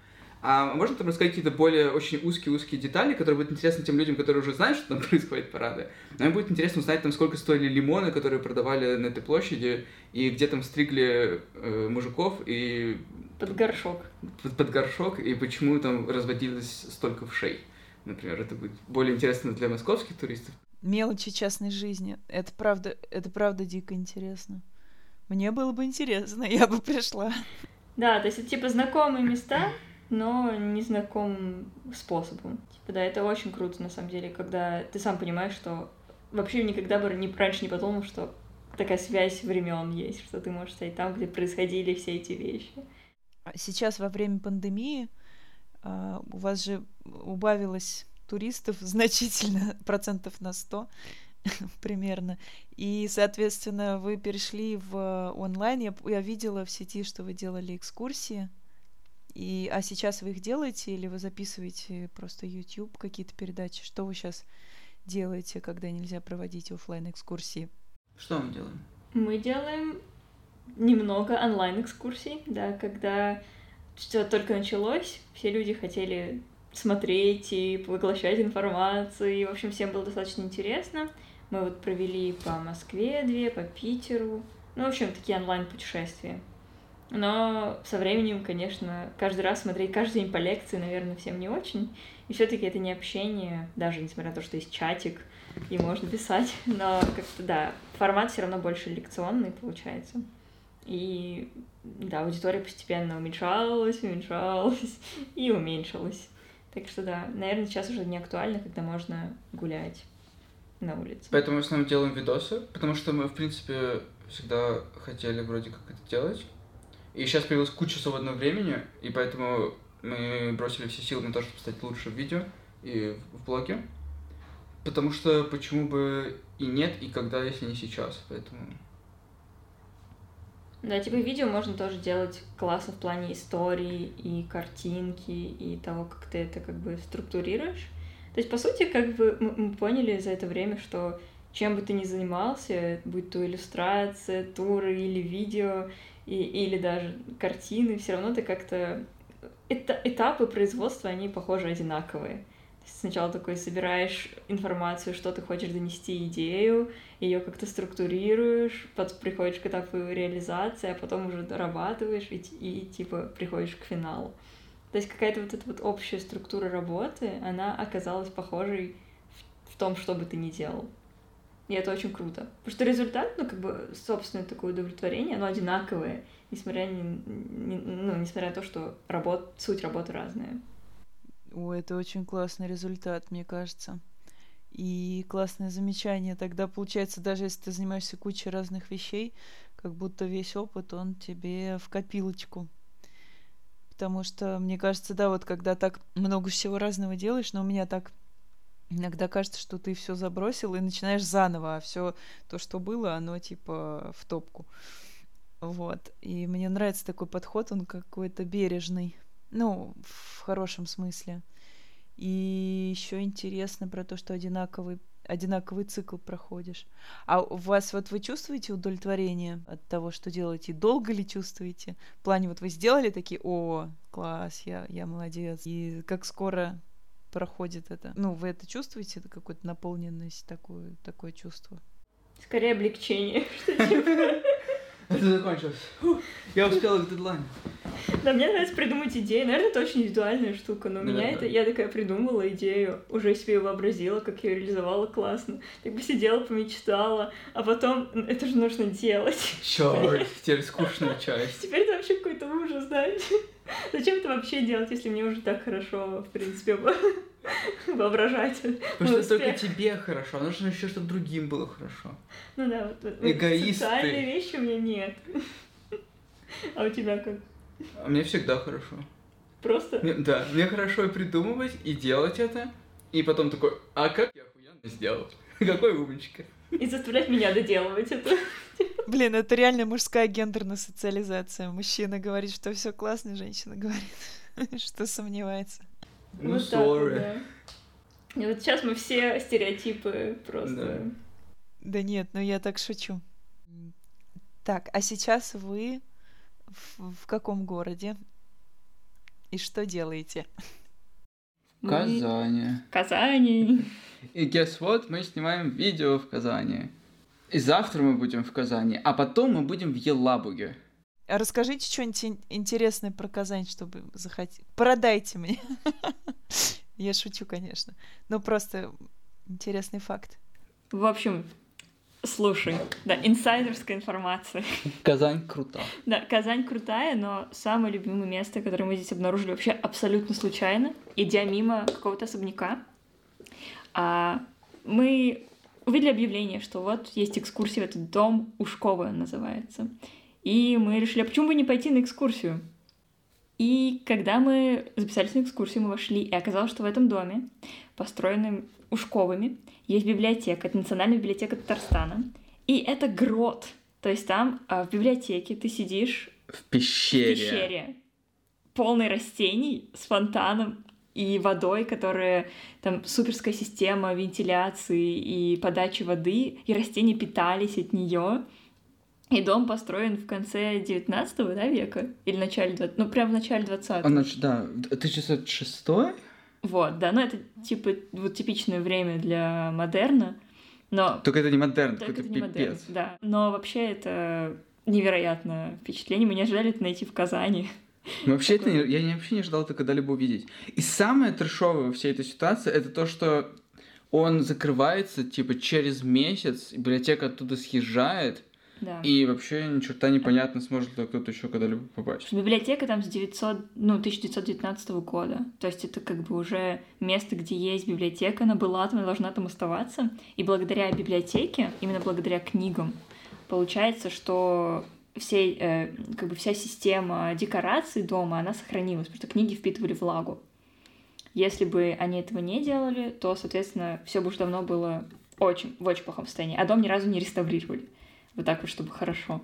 S2: А можно там рассказать какие-то более очень узкие-узкие детали, которые будут интересны тем людям, которые уже знают, что там происходят парады. Но им будет интересно узнать, там, сколько стоили лимоны, которые продавали на этой площади, и где там стригли э, мужиков, и...
S3: Под горшок.
S2: Под, под горшок, и почему там разводилось столько вшей. Например, это будет более интересно для московских туристов.
S1: Мелочи частной жизни. Это правда, это правда дико интересно. Мне было бы интересно, я бы пришла.
S3: Да, то есть это типа знакомые места, но незнакомым способом. Типа, да, это очень круто, на самом деле, когда ты сам понимаешь, что вообще никогда бы не, раньше не подумал, что такая связь времен есть, что ты можешь стоять там, где происходили все эти вещи.
S1: Сейчас, во время пандемии, у вас же убавилось туристов значительно, процентов на сто примерно. И, соответственно, вы перешли в онлайн. Я, я видела в сети, что вы делали экскурсии. И, а сейчас вы их делаете или вы записываете просто YouTube, какие-то передачи? Что вы сейчас делаете, когда нельзя проводить офлайн-экскурсии?
S2: Что мы делаем?
S3: Мы делаем немного онлайн-экскурсий, да, когда все только началось, все люди хотели смотреть и поглощать информацию, и, в общем, всем было достаточно интересно. Мы вот провели по Москве две, по Питеру, ну, в общем, такие онлайн-путешествия. Но со временем, конечно, каждый раз смотреть каждый день по лекции, наверное, всем не очень. И все-таки это не общение, даже несмотря на то, что есть чатик, и можно писать. Но как-то, да, формат все равно больше лекционный получается. И, да, аудитория постепенно уменьшалась, уменьшалась и уменьшилась. Так что, да, наверное, сейчас уже не актуально, когда можно гулять на улице.
S2: Поэтому мы в основном делаем видосы, потому что мы, в принципе, всегда хотели вроде как это делать. И сейчас появилась куча свободного времени, и поэтому мы бросили все силы на то, чтобы стать лучше в видео и в блоге. Потому что почему бы и нет, и когда, если не сейчас, поэтому...
S3: Да, типа видео можно тоже делать классно в плане истории и картинки, и того, как ты это как бы структурируешь. То есть, по сути, как бы мы поняли за это время, что чем бы ты ни занимался, будь то иллюстрация, туры или видео, и, или даже картины, все равно ты как-то... Это, этапы производства, они, похоже, одинаковые. То есть сначала такой собираешь информацию, что ты хочешь донести, идею, ее как-то структурируешь, потом приходишь к этапу реализации, а потом уже дорабатываешь и, и типа приходишь к финалу. То есть какая-то вот эта вот общая структура работы, она оказалась похожей в, в том, что бы ты ни делал. И это очень круто. Потому что результат, ну, как бы, собственное такое удовлетворение, оно одинаковое, несмотря, не, не, ну, несмотря на то, что работ, суть работы разная.
S1: О, это очень классный результат, мне кажется. И классное замечание. Тогда, получается, даже если ты занимаешься кучей разных вещей, как будто весь опыт, он тебе в копилочку. Потому что, мне кажется, да, вот когда так много всего разного делаешь, но у меня так иногда кажется, что ты все забросил и начинаешь заново, а все то, что было, оно типа в топку. Вот. И мне нравится такой подход, он какой-то бережный. Ну, в хорошем смысле. И еще интересно про то, что одинаковый, одинаковый цикл проходишь. А у вас вот вы чувствуете удовлетворение от того, что делаете? Долго ли чувствуете? В плане вот вы сделали такие, о, класс, я, я молодец. И как скоро проходит это? Ну, вы это чувствуете, это какую-то наполненность, такое, такое чувство?
S3: Скорее облегчение, что типа...
S2: Это закончилось. Фу, я успела к дедлайну.
S3: Да, мне нравится придумать идеи. Наверное, это очень индивидуальная штука, но у меня это... Я такая придумала идею, уже себе ее вообразила, как ее реализовала классно. Так бы сидела, помечтала, а потом это же нужно делать.
S2: Чёрт, теперь скучная часть.
S3: Теперь это вообще какой-то ужас, знаете. Зачем это вообще делать, если мне уже так хорошо, в принципе, воображать?
S2: Потому что только тебе хорошо, нужно еще, чтобы другим было хорошо.
S3: Ну да, вот, вот
S2: эгоисты.
S3: Социальные вещи у меня нет. А у тебя как?
S2: А мне всегда хорошо.
S3: Просто?
S2: Мне, да, мне хорошо и придумывать, и делать это, и потом такой, а как я охуенно сделал? Какой умничка.
S3: И заставлять меня доделывать это.
S1: Блин, это реально мужская гендерная социализация. Мужчина говорит, что все классно, женщина говорит, что сомневается.
S2: Ну,
S3: вот
S2: sorry.
S3: Так, да. И вот сейчас мы все стереотипы просто...
S2: Да.
S1: Да нет, ну я так шучу. Так, а сейчас вы в, в каком городе? И что делаете?
S2: В Казани.
S3: В Казани.
S2: И guess what? Мы снимаем видео в Казани. И завтра мы будем в Казани, а потом мы будем в Елабуге.
S1: А расскажите что-нибудь интересное про Казань, чтобы захотеть. Продайте мне. Я шучу, конечно. Но просто интересный факт.
S3: В общем, слушай, да, инсайдерская информация.
S2: Казань крута.
S3: Да, Казань крутая, но самое любимое место, которое мы здесь обнаружили вообще абсолютно случайно, идя мимо какого-то особняка, а мы увидели объявление, что вот есть экскурсия в этот дом, Ушковый он называется. И мы решили, а почему бы не пойти на экскурсию? И когда мы записались на экскурсию, мы вошли, и оказалось, что в этом доме, построенном Ушковыми, есть библиотека, это Национальная библиотека Татарстана. И это грот. То есть там а, в библиотеке ты сидишь
S2: в пещере.
S3: в пещере, полной растений, с фонтаном и водой, которая там суперская система вентиляции и подачи воды, и растения питались от нее. И дом построен в конце девятнадцатого да, века? Или в начале двадцатого? Ну, прям в начале двадцатого.
S2: Он, да, тысяча девятьсот шестой?
S3: Вот, да, ну это типа вот типичное время для модерна, но...
S2: Только это не модерн,
S3: Только
S2: какой-то
S3: это не модерн,
S2: пипец.
S3: да. Но вообще это невероятное впечатление. Мы не ожидали это найти в Казани.
S2: Ну, вообще, это не, я не, вообще не ожидал это когда-либо увидеть. И самое трешовое во всей этой ситуации, это то, что он закрывается, типа, через месяц, библиотека оттуда съезжает,
S3: Да.
S2: И вообще ни черта непонятно, сможет ли кто-то еще когда-либо попасть.
S3: Библиотека там с девятисот, ну, тысяча девятьсот девятнадцатого года. То есть это как бы уже место, где есть библиотека, она была там и должна там оставаться. И благодаря библиотеке, именно благодаря книгам, получается, что все, э, как бы вся система декораций дома, она сохранилась, потому что книги впитывали влагу. Если бы они этого не делали, то, соответственно, все бы уже давно было очень, в очень плохом состоянии. А дом ни разу не реставрировали. Вот так вот, чтобы хорошо.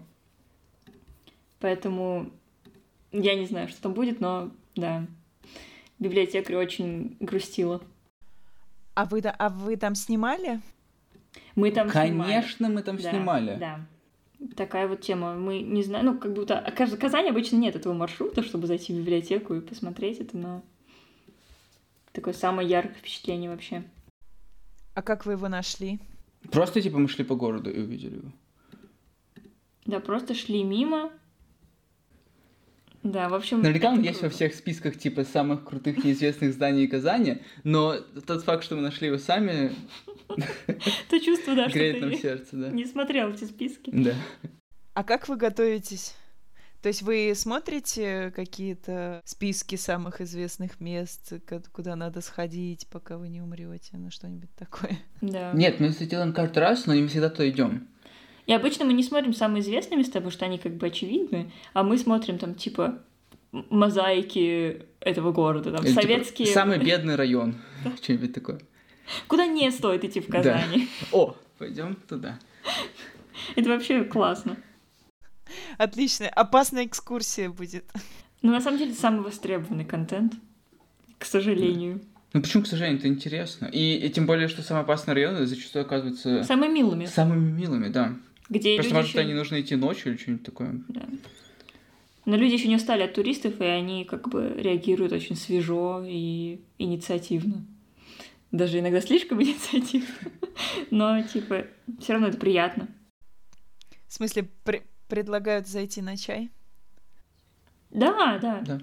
S3: Поэтому я не знаю, что там будет, но да, библиотекарь очень грустила.
S1: А вы, а вы там снимали?
S3: Мы там
S2: Конечно,
S3: снимали.
S2: мы там
S3: да,
S2: снимали.
S3: Да. Такая вот тема. Мы не знаем, ну, как будто... В Казани обычно нет этого маршрута, чтобы зайти в библиотеку и посмотреть это, но... Такое самое яркое впечатление вообще.
S1: А как вы его нашли?
S2: Просто, типа, мы шли по городу и увидели его.
S3: Да, просто шли мимо. Да, в общем...
S2: Наверняка он есть
S3: круто.
S2: во всех списках, типа, самых крутых неизвестных зданий Казани, но тот факт, что мы нашли его сами,
S3: То чувство, да, что
S2: греет нам
S3: ты
S2: сердце, да.
S3: не смотрел эти списки.
S2: Да.
S1: А как вы готовитесь? То есть вы смотрите какие-то списки самых известных мест, ка- куда надо сходить, пока вы не умрете, ну что-нибудь такое?
S3: Да.
S2: Нет, мы это делаем каждый раз, но не всегда то идем.
S3: И обычно мы не смотрим самые известные места, потому что они как бы очевидны, а мы смотрим там типа м- мозаики этого города, там
S2: Или, типа,
S3: советские...
S2: самый бедный район, что-нибудь такое.
S3: Куда не стоит идти в Казани.
S2: О, пойдем туда.
S3: Это вообще классно.
S1: Отлично, опасная экскурсия будет.
S3: Но на самом деле это самый востребованный контент, к сожалению.
S2: Ну почему, к сожалению, это интересно? И, и тем более, что самые опасные районы зачастую оказываются
S3: Самыми милыми.
S2: самыми милыми, да.
S3: Где
S2: Просто,
S3: люди
S2: может,
S3: ещё-
S2: они нужно идти ночью или что-нибудь такое.
S3: Да. Но люди еще не устали от туристов, и они как бы реагируют очень свежо и инициативно. Даже иногда слишком инициативно. Но, типа, все равно это приятно.
S1: В смысле, пр- предлагают зайти на чай?
S3: Да, да.
S2: Да.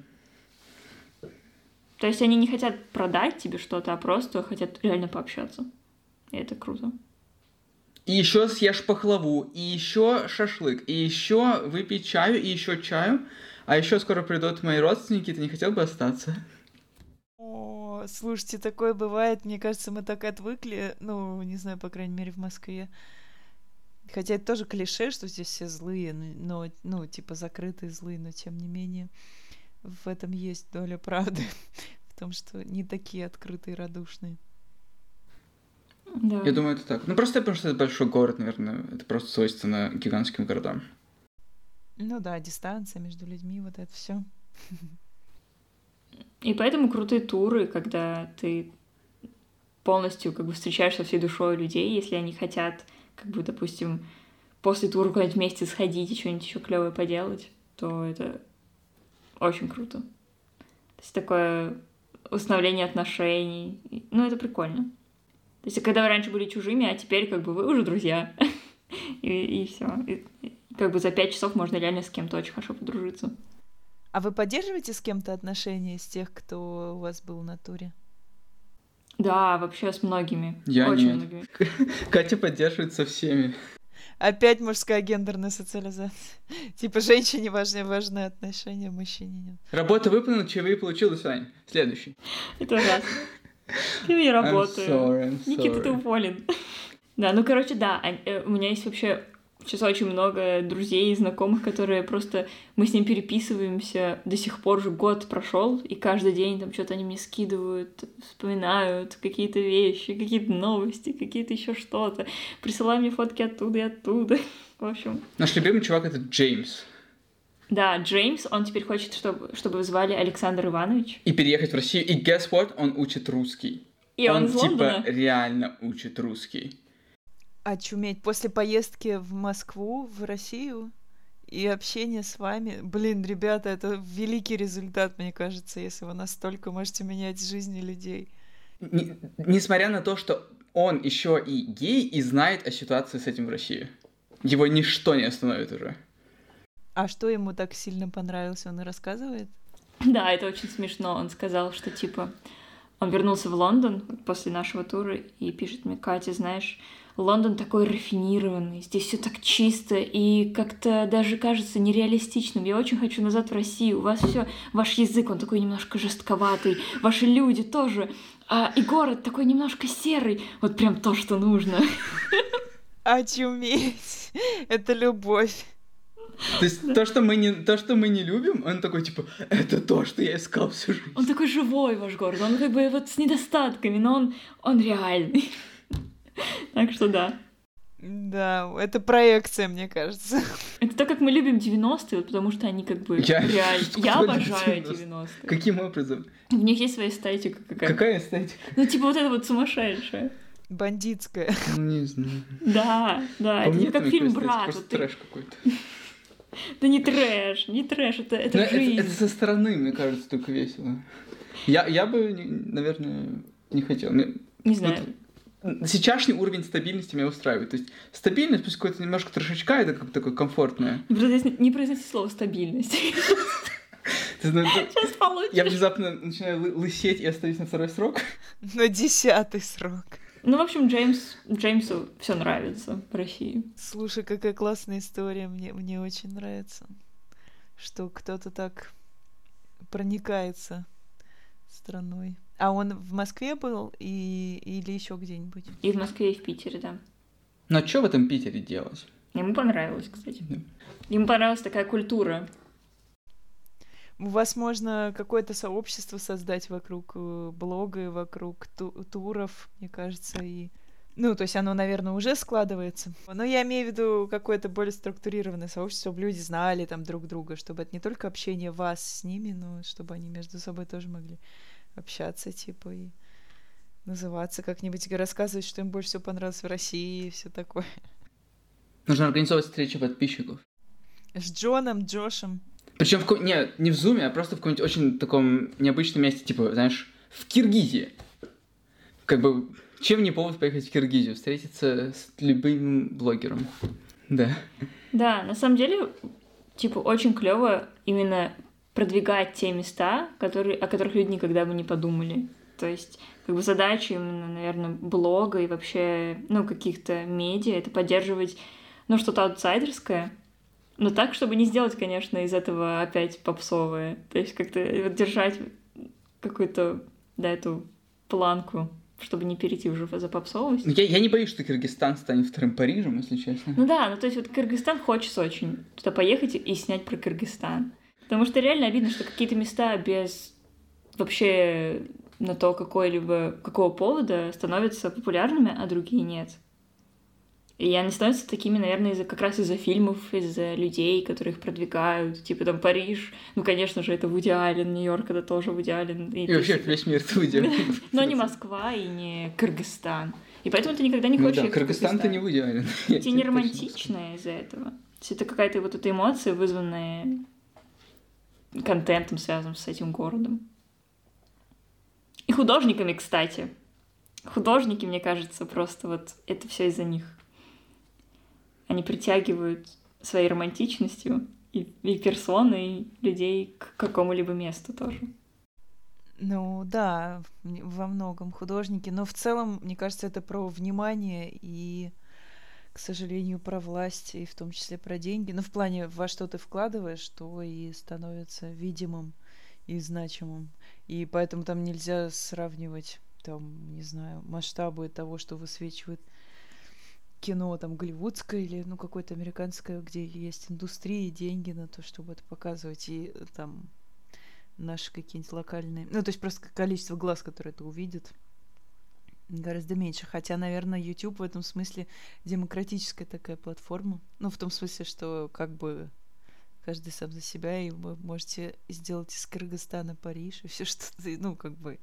S3: То есть они не хотят продать тебе что-то, а просто хотят реально пообщаться. И это круто.
S2: И еще съешь пахлаву, и еще шашлык, и еще выпей чаю, и еще чаю. А еще скоро придут мои родственники, ты не хотел бы остаться?
S1: О, слушайте, такое бывает. Мне кажется, мы так отвыкли. Ну, не знаю, по крайней мере, в Москве. Хотя это тоже клише, что здесь все злые, но, ну, типа, закрытые злые, но тем не менее в этом есть доля правды. В том, что не такие открытые, радушные.
S3: Да.
S2: Я думаю, это так. Ну, просто потому что это большой город, наверное. Это просто свойственно гигантским городам.
S1: Ну да, дистанция между людьми, вот это все.
S3: И поэтому крутые туры, когда ты полностью как бы встречаешь со всей душой людей, если они хотят, как бы, допустим, после тура куда-нибудь вместе сходить и что-нибудь еще клевое поделать, то это очень круто. То есть такое установление отношений. Ну, это прикольно. То есть, когда вы раньше были чужими, а теперь как бы вы уже друзья. И, и все. И, и как бы за пять часов можно реально с кем-то очень хорошо подружиться.
S1: А вы поддерживаете с кем-то отношения из тех, кто у вас был на туре?
S3: Да, вообще с многими.
S2: Я
S3: очень
S2: нет.
S3: многими.
S2: Катя поддерживает со всеми.
S1: Опять мужская гендерная социализация. Типа, женщине важны, важны отношения, мужчине нет.
S2: Работа выполнена, чаевые получил, до свидания. Следующий.
S3: Это ужасно. Я не работаю.
S2: I'm sorry, I'm
S3: Никита, ты
S2: sorry.
S3: уволен. Да, ну, короче, да, а- э, у меня есть вообще сейчас очень много друзей и знакомых, которые просто... Мы с ним переписываемся, до сих пор же год прошел, и каждый день там что-то они мне скидывают, вспоминают какие-то вещи, какие-то новости, какие-то еще что-то. Присылают мне фотки оттуда и оттуда. В общем...
S2: Наш любимый чувак — это Джеймс.
S3: Да, Джеймс, он теперь хочет, чтобы, чтобы звали Александр Иванович.
S2: И переехать в Россию. И guess what? Он учит русский.
S3: И он, из
S2: типа
S3: Лондона.
S2: реально учит русский.
S1: Очуметь. После поездки в Москву, в Россию и общения с вами. Блин, ребята, это великий результат, мне кажется, если вы настолько можете менять жизни людей.
S2: Не- несмотря на то, что он еще и гей и знает о ситуации с этим в России. Его ничто не остановит уже.
S1: А что ему так сильно понравилось, он и рассказывает?
S3: Да, это очень смешно. Он сказал, что типа он вернулся в Лондон после нашего тура и пишет мне: Катя, знаешь, Лондон такой рафинированный, здесь все так чисто и как-то даже кажется нереалистичным. Я очень хочу назад в Россию. У вас все, ваш язык, он такой немножко жестковатый, ваши люди тоже, а и город такой немножко серый. Вот прям то, что нужно.
S1: Очуметь! Это любовь.
S2: То есть то, что мы не, то, что мы не любим, он такой, типа, это то, что я искал всю жизнь.
S3: Он такой живой, ваш город. Он как бы вот с недостатками, но он, он реальный. Так что да.
S1: Да, это проекция, мне кажется.
S3: Это то, как мы любим девяностые, вот потому что они как бы
S2: Я-
S3: реально...
S2: что
S3: Я
S2: такое
S3: обожаю
S2: девяностые?
S3: девяностые.
S2: Каким образом?
S3: В них есть своя эстетика какая-то.
S2: Какая эстетика?
S3: Ну, типа вот это вот сумасшедшая.
S1: Бандитская.
S2: Ну, не знаю.
S3: Да, да.
S2: По
S3: Это
S2: мне
S3: типа как
S2: это
S3: фильм
S2: эстетика,
S3: «Брат».
S2: Просто
S3: Вот ты-
S2: трэш какой-то.
S3: Да не трэш, не трэш, это, это
S2: Ну, это,
S3: жизнь.
S2: это со стороны, мне кажется, только весело. Я, я бы, не- наверное, не хотел. Мне-
S3: Не знаю.
S2: вот Сейчасшний уровень стабильности меня устраивает. То есть стабильность, пусть какой-то немножко трошечка, это как такое комфортное.
S3: Не произноси, не произноси слово «стабильность».
S2: Ты знаешь,
S3: Сейчас получишь.
S2: я внезапно начинаю лы- лысеть и остаюсь на второй срок.
S1: На десятый срок.
S3: Ну, в общем, Джеймс, Джеймсу все нравится в России.
S1: Слушай, какая классная история. Мне, мне очень нравится, что кто-то так проникается страной. А он в Москве был и, или еще где-нибудь?
S3: И в Москве, и в Питере, да.
S2: Ну а что в этом Питере делать?
S3: Ему понравилось, кстати.
S2: Да.
S3: Ему понравилась такая культура.
S1: У вас можно какое-то сообщество создать вокруг э, блога и вокруг ту- туров, мне кажется, и... Ну, то есть оно, наверное, уже складывается. Но я имею в виду какое-то более структурированное сообщество, чтобы люди знали там друг друга, чтобы это не только общение вас с ними, но чтобы они между собой тоже могли общаться, типа, и называться как-нибудь, и рассказывать, что им больше всего понравилось в России и все такое.
S2: Нужно организовать встречи подписчиков.
S1: С Джоном, Джошем.
S2: Причем в ко- не, не в Зуме, а просто в каком-нибудь очень таком необычном месте, типа, знаешь, в Киргизии. Как бы, чем не повод поехать в Киргизию, встретиться с любым блогером. Да.
S3: Да, на самом деле, типа, очень клево именно продвигать те места, которые, о которых люди никогда бы не подумали. То есть, как бы задача именно, наверное, блога и вообще, ну, каких-то медиа — это поддерживать, ну, что-то аутсайдерское, но так, чтобы не сделать, конечно, из этого опять попсовое. То есть как-то вот держать какую-то, да, эту планку, чтобы не перейти уже за попсовость.
S2: Я, я не боюсь, что Киргизстан станет вторым Парижем, если честно.
S3: Ну да, ну то есть вот Кыргызстан хочется очень туда поехать и снять про Кыргызстан. Потому что реально обидно, что какие-то места без вообще на то какой-либо, какого повода становятся популярными, а другие нет. И они становятся такими, наверное, из-за, как раз из-за фильмов, из-за людей, которые их продвигают. Типа там Париж, ну, конечно же, это Вуди Аллен, Нью-Йорк — это тоже Вуди Аллен.
S2: И вообще весь мир Вуди Аллен.
S3: Но не Москва и не Кыргызстан. И поэтому ты никогда не
S2: Ну
S3: хочешь
S2: да,
S3: ехать в
S2: Кыргызстан-то не Вуди Аллен. Я
S3: тебе не
S2: тебе точно
S3: романтично из-за этого. То есть это какая-то вот эта эмоция, вызванная контентом, связанным с этим городом. И художниками, кстати. Художники, мне кажется, просто вот это все из-за них. Они притягивают своей романтичностью и, и персоной людей к какому-либо месту тоже.
S1: Ну да, в- во многом художники, но в целом, мне кажется, это про внимание и, к сожалению, про власть, и в том числе про деньги. Ну, в плане, во что ты вкладываешь, то и становится видимым и значимым. И поэтому там нельзя сравнивать, там, не знаю, масштабы того, что высвечивает кино, там, голливудское или, ну, какое-то американское, где есть индустрия и деньги на то, чтобы это показывать, и э, там наши какие-нибудь локальные... Ну, то есть просто количество глаз, которые это увидят, гораздо меньше. Хотя, наверное, YouTube в этом смысле демократическая такая платформа. Ну, в том смысле, что как бы каждый сам за себя, и вы можете сделать из Кыргызстана Париж, и все что-то, ну, как бы,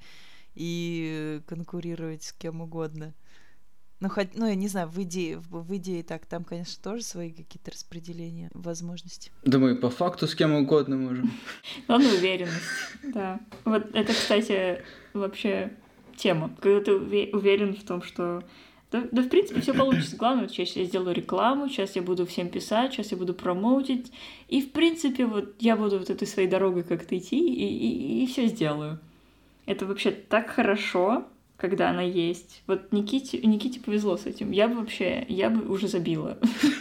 S1: и конкурировать с кем угодно. Ну, хоть, ну, я не знаю, в идее, в, в идее так, там, конечно, тоже свои какие-то распределения возможностей.
S2: Думаю, по факту с кем угодно можем.
S3: Главное — уверенность, да. Вот это, кстати, вообще тема. Когда ты уве- уверен в том, что... Да, да, в принципе, все получится. Главное, вот сейчас я сделаю рекламу, сейчас я буду всем писать, сейчас я буду промоутить. И, в принципе, вот я буду вот этой своей дорогой как-то идти и, и, и все сделаю. Это вообще так хорошо, когда она есть. Вот Никите, Никите повезло с этим. Я бы вообще, я бы уже забила.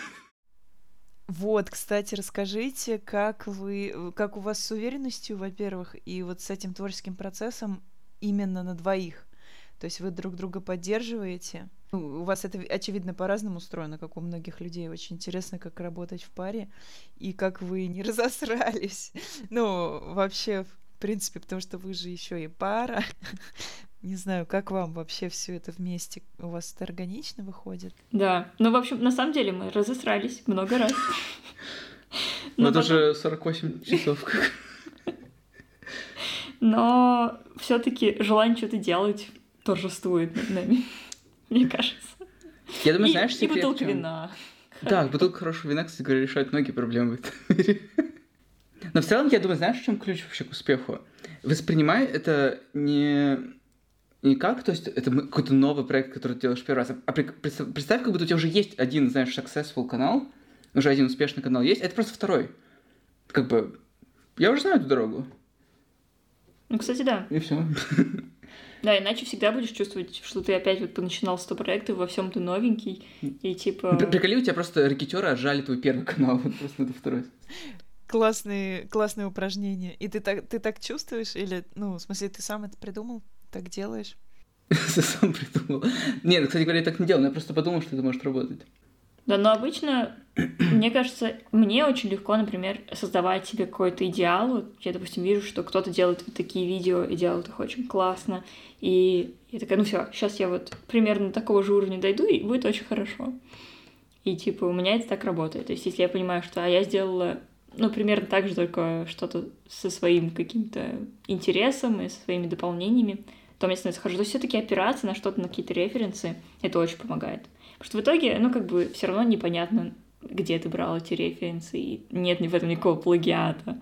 S1: Вот, кстати, расскажите, как вы, как у вас с уверенностью, во-первых, и вот с этим творческим процессом именно на двоих. То есть вы друг друга поддерживаете. Ну, у вас это, очевидно, по-разному устроено, как у многих людей. Очень интересно, как работать в паре и как вы не разосрались. Ну, вообще, в принципе, потому что вы же еще и пара. Не знаю, как вам вообще все это вместе? У вас это органично выходит?
S3: Да. Ну, в общем, на самом деле мы разосрались много раз.
S2: Ну, это уже сорок восемь часов.
S3: Но все-таки желание что-то делать торжествует над нами, мне кажется.
S2: Я думаю,
S3: и,
S2: знаешь,
S3: и
S2: секрет
S3: бутылка
S2: в чём?
S3: вина.
S2: Да, бутылка хорошего вина, кстати говоря, решает многие проблемы в этом мире. Но в целом, я думаю, знаешь, в чем ключ вообще к успеху? Воспринимай это не, не как, то есть это какой-то новый проект, который ты делаешь первый раз, а представь, представь, как будто у тебя уже есть один, знаешь, successful канал, уже один успешный канал есть, это просто второй. Как бы, я уже знаю эту дорогу.
S3: Ну, кстати, да.
S2: И все.
S3: Да, иначе всегда будешь чувствовать, что ты опять вот поначинал сто проектов, во всем ты новенький, и типа...
S2: Приколи, у тебя просто рекетёры отжали твой первый канал, вот просто это второй.
S1: Классные, классные упражнения. И ты так, ты так чувствуешь? Или, ну, в смысле, ты сам это придумал? Так делаешь?
S2: Ты сам придумал. Нет, кстати говоря, я так не делал, я просто подумал, что это может работать.
S3: Да, но обычно, мне кажется, мне очень легко, например, создавать себе какой-то идеал. Вот я, допустим, вижу, что кто-то делает вот такие видео и делает их очень классно. И я такая, ну все, сейчас я вот примерно такого же уровня дойду, и будет очень хорошо. И типа у меня это так работает. То есть если я понимаю, что а я сделала, ну, примерно так же, только что-то со своим каким-то интересом и со своими дополнениями, то мне становится хорошо. То есть все-таки опираться на что-то, на какие-то референсы, это очень помогает. Потому что в итоге, ну, как бы, все равно непонятно, где ты брал эти референсы, и нет в этом никакого плагиата.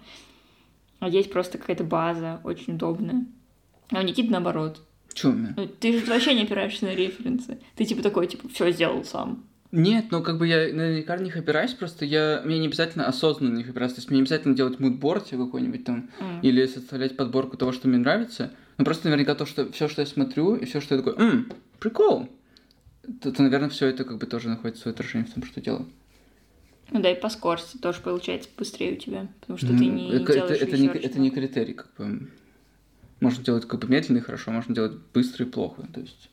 S3: А есть просто какая-то база, очень удобная. А у Никиты наоборот.
S2: Чё у меня?
S3: Ну, ты же вообще не опираешься на референсы. Ты типа такой, типа, все сделал сам.
S2: Нет, ну как бы я наверняка на них опираюсь, просто я, мне не обязательно осознанно на них опираться. То есть мне не обязательно делать мудборд какой-нибудь там, mm. или составлять подборку того, что мне нравится. Ну просто наверняка то, что все, что я смотрю, и все, что я такой, ммм, прикол. То, то, наверное, все это как бы тоже находит свое отражение в том, что делаю.
S3: Ну да, и по скорости тоже получается быстрее у тебя, потому что mm. ты не
S2: это,
S3: делаешь
S2: это, это, не, это не критерий, как бы. Можно делать как бы медленно и хорошо, можно делать быстро и плохо, то есть...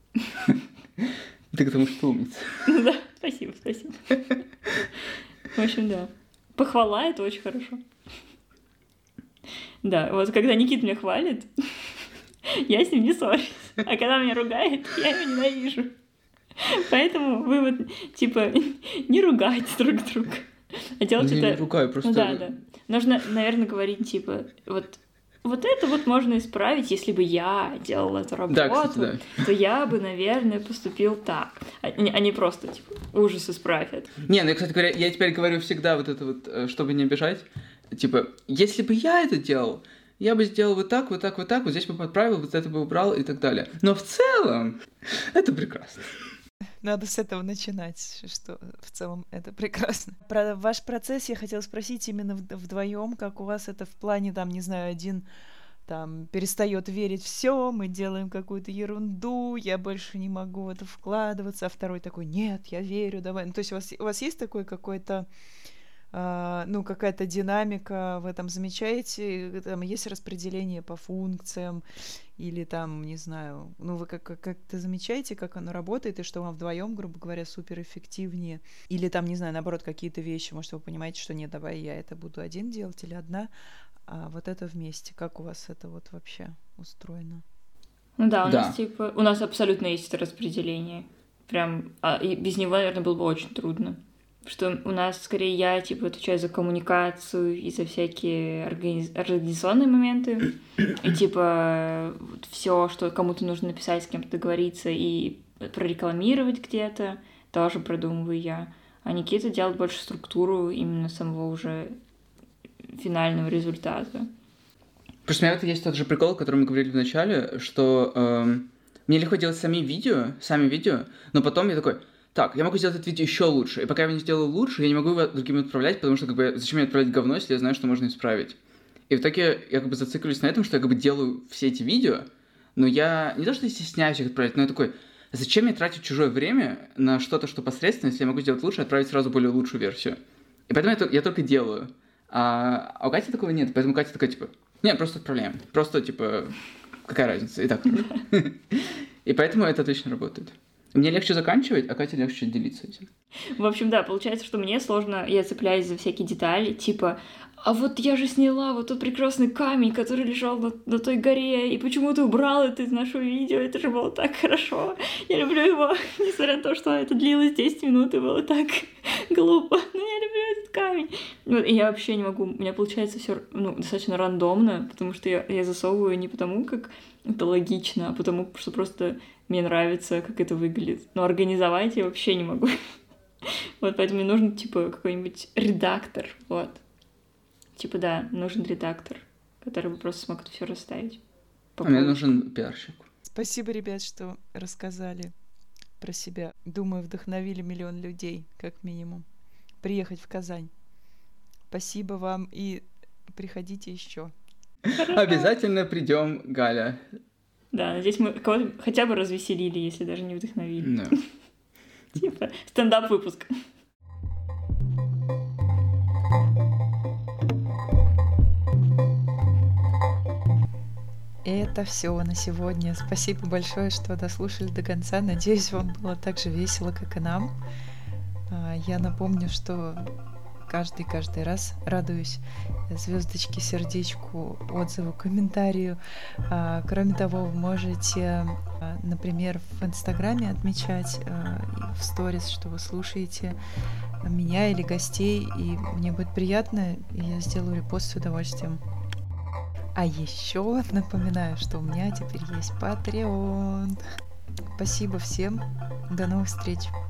S2: Ты к тому, что умница.
S3: Да, спасибо, спасибо. В общем, да. Похвала — это очень хорошо. Да, вот когда Никита меня хвалит, я с ним не ссорюсь. А когда меня ругает, я его ненавижу. Поэтому вы вот, типа, не ругайте друг друга. А делать
S2: я
S3: это...
S2: не ругаю, просто...
S3: Ну да, да. Нужно, наверное, говорить, типа, вот... Вот это вот можно исправить, если бы я делала эту работу,
S2: да, кстати, да.
S3: то я бы, наверное, поступил так. А не просто, типа, ужас, исправь это.
S2: Не, ну, кстати говоря, я теперь говорю всегда вот это вот, чтобы не обижать. Типа, если бы я это делал, я бы сделал вот так, вот так, вот так, вот здесь бы подправил, вот это бы убрал и так далее. Но в целом это прекрасно.
S1: Надо с этого начинать, что в целом это прекрасно. Про ваш процесс я хотела спросить именно вдвоем, как у вас это в плане, там, не знаю, один там перестает верить, все, мы делаем какую-то ерунду, я больше не могу в это вкладываться, а второй такой, нет, я верю, давай. Ну, то есть у вас, у вас есть такой какой-то, Uh, ну, какая-то динамика в этом, замечаете? Там есть распределение по функциям или там, не знаю, ну, вы как- как-то замечаете, как оно работает и что вам вдвоем, грубо говоря, супер эффективнее? Или там, не знаю, наоборот, какие-то вещи, может, вы понимаете, что нет, давай я это буду один делать или одна, а вот это вместе. Как у вас это вот вообще устроено?
S3: Ну да, у
S2: Да.
S3: нас типа, у нас абсолютно есть это распределение. Прям, а, и без него, наверное, было бы очень трудно. Что у нас, скорее, я, типа, отвечаю за коммуникацию и за всякие организ... организационные моменты. И, типа, вот все, что кому-то нужно написать, с кем-то договориться и прорекламировать где-то, тоже продумываю я. А Никита делает больше структуру именно самого уже финального результата.
S2: Просто у меня это есть тот же прикол, о котором мы говорили в начале, что эм, мне легко делать сами видео, сами видео, но потом я такой... Так, я могу сделать это видео еще лучше. И пока я его не сделаю лучше, я не могу его другим отправлять, потому что как бы зачем мне отправлять говно, если я знаю, что можно исправить. И в итоге я как бы зациклюсь на этом, что я как бы делаю все эти видео, но я не то, что я стесняюсь их отправить, но я такой, зачем мне тратить чужое время на что-то, что посредственно, если я могу сделать лучше, отправить сразу более лучшую версию. И поэтому я, я только делаю. А, а у Кати такого нет, поэтому Катя такая, типа, не, просто отправляем. Просто, типа, какая разница, и так хорошо. И поэтому это отлично работает. Мне легче заканчивать, а Кате легче делиться этим.
S3: В общем, да, получается, что мне сложно, я цепляюсь за всякие детали, типа, а вот я же сняла вот тот прекрасный камень, который лежал на, на той горе, и почему ты убрал это из нашего видео, это же было так хорошо, я люблю его, несмотря на то, что это длилось десять минут, и было так глупо, но я люблю этот камень. Вот, и я вообще не могу, у меня получается все ну, достаточно рандомно, потому что я, я засовываю не потому, как это логично, а потому что просто мне нравится, как это выглядит. Но организовать я вообще не могу. Вот, поэтому мне нужен, типа, какой-нибудь редактор, вот. Типа, да, нужен редактор, который бы просто смог это все расставить.
S2: А мне нужен пиарщик.
S1: Спасибо, ребят, что рассказали про себя. Думаю, вдохновили миллион людей, как минимум, приехать в Казань. Спасибо вам и приходите еще.
S2: Обязательно придем, Галя.
S3: Да, надеюсь, мы кого-то хотя бы развеселили, если даже не вдохновили.
S2: Да.
S3: Типа стендап-выпуск.
S1: Это все на сегодня. Спасибо большое, что дослушали до конца. Надеюсь, вам было так же весело, как и нам. Я напомню, что каждый-каждый раз радуюсь звездочке, сердечку, отзыву, комментарию. Кроме того, вы можете, например, в Инстаграме отмечать в сторис, что вы слушаете меня или гостей, и мне будет приятно, и я сделаю репост с удовольствием. А еще напоминаю, что у меня теперь есть Patreon. Спасибо всем. До новых встреч.